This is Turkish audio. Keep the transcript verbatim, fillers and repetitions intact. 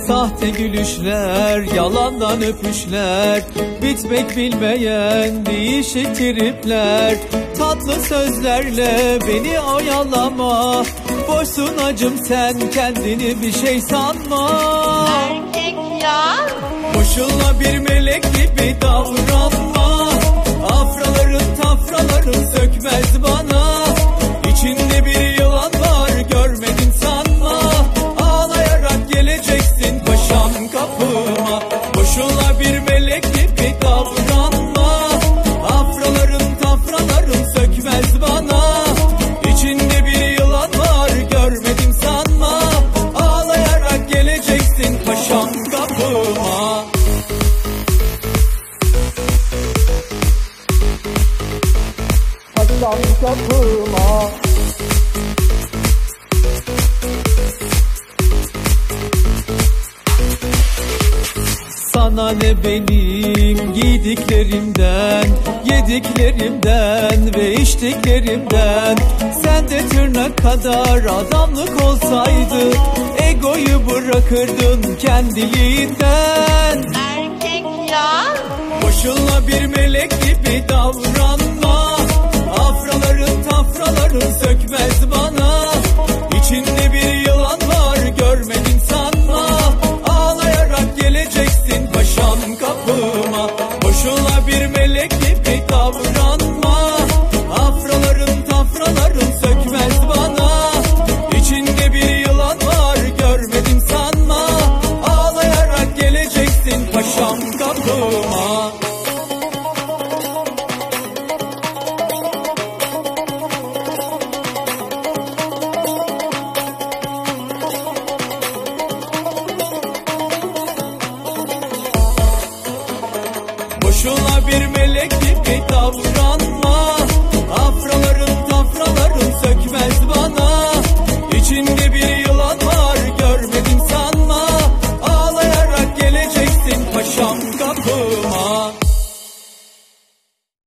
Sahte gülüşler, yalandan öpüşler, bitmek bilmeyen değişik tripler. Tatlı sözlerle beni oyalama, boşsun acım sen, kendini bir şey sanma. Erkek ya. Boşuna bir melek gibi davranma, afraların tafraların sökmez bana. İçinde bir yılan var, görmedin sanma. Ağlayarak geleceksin paşam kapıma. Boşuna bir melek gibi davranma, afraların tafraların sökmez bana. İçinde bir yılan var, görmedim sanma. Ağlayarak geleceksin paşam kapıma. Paşam kapıma. Sana ne benim giydiklerimden, yediklerimden ve içtiklerimden. Sen de tırnak kadar adamlık olsaydı, egoyu bırakırdın kendiliğinden. Erkek ya. Boşuna bir melek gibi davranma, afraların tafraların sökmez bana. İçinde bir yılan var, görmedin sanma. Ağlayarak geleceksin paşam kapıma. Boşuna bir melek gibi davranma, afraların tafraların sökmez bana. İçinde bir yılan var, görmedim sanma. Ağlayarak geleceksin paşam kapıma. Boşuna bir melek gibi davranma, afraların tafraların sökmez bana.